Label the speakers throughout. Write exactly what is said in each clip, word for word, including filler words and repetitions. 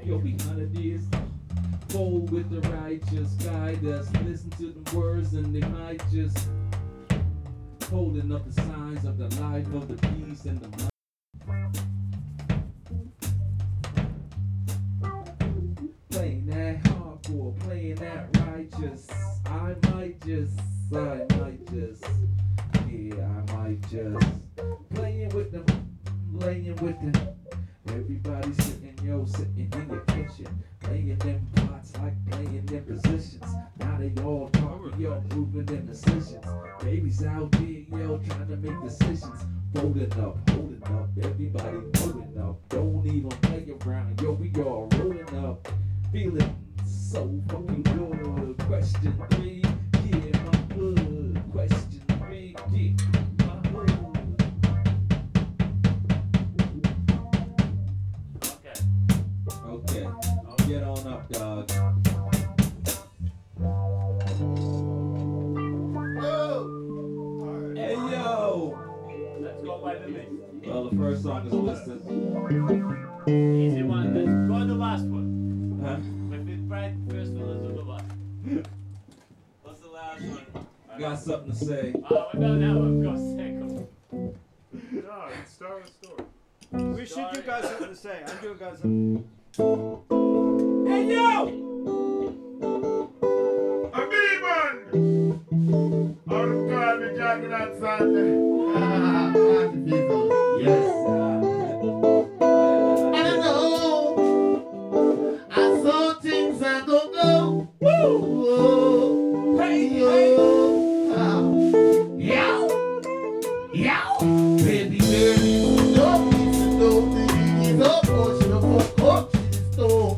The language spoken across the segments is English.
Speaker 1: yo, we hundred years bold with the righteous guide us. Listen to the words and they might just holding up the signs of the life of the peace and the mind. Playing that hardcore, playing that righteous. I might just, I might just, yeah, I might just playing with them, playing with them. Everybody sitting, yo, sitting in your kitchen, playing them pots like playing them positions. Now they all talking, yo, moving them decisions. Babies out there, yo, trying to make decisions. Folding up, holding up, everybody holding up. Don't even play around, yo, we all rolling up. Feeling so fucking good. Question three, yeah, my hood. Question three, yeah, my hood. Okay. Okay. Get on up, dog. Hey, yo.
Speaker 2: Let's go by the list.
Speaker 1: Well, the first song is listed.
Speaker 2: Easy one. Let's go on the last one.
Speaker 1: Huh?
Speaker 2: If it's right, first one, let's do the last. What's the last one?
Speaker 1: Got something to say.
Speaker 2: Oh, no, that one. Go second.
Speaker 3: No, it's Star Wars story.
Speaker 4: We should do guys something to say. I'm doing guys something.
Speaker 1: Hey, yo!
Speaker 3: A big man! How to call me Johnny that Sunday?
Speaker 1: Yes,
Speaker 5: I don't know. I saw things I don't know. Woo! Hey, hey. Yeah. Yeah. Baby, baby, no, no, no, no, no, no, no, no,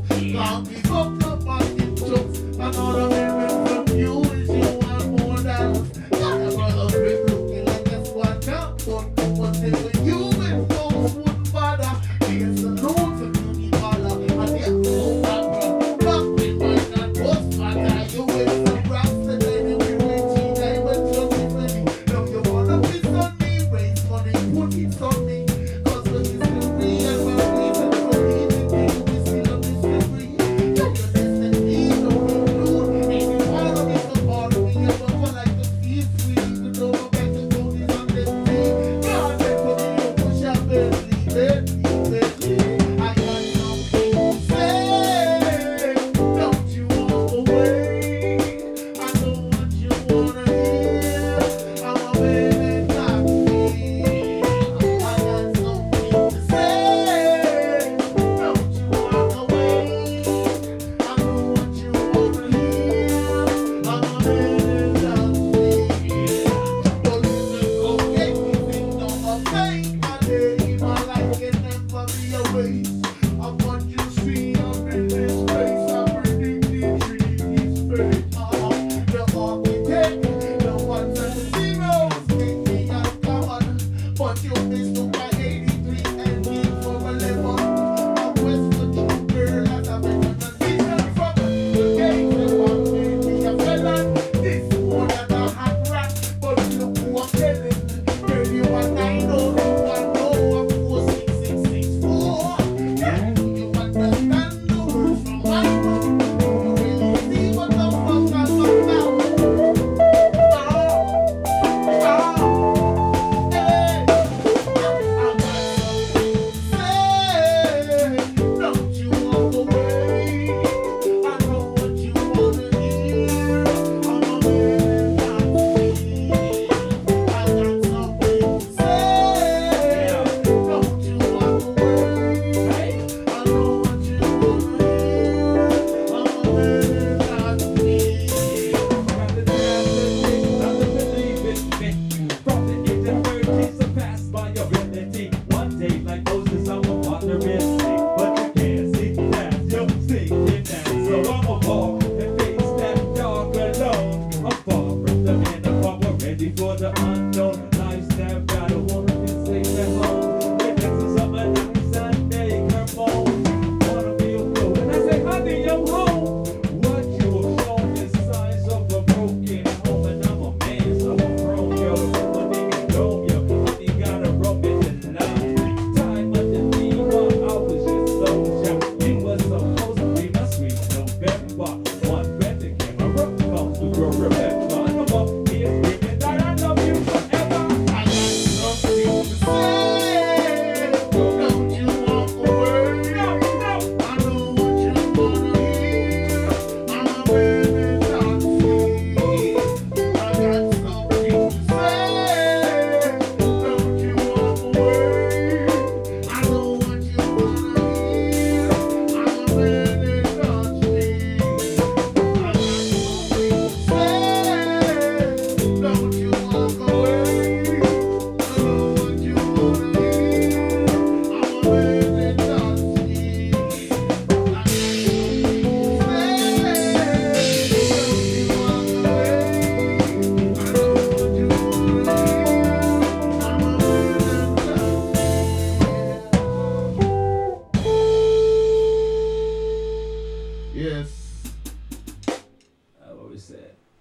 Speaker 5: Yes.
Speaker 1: I always said.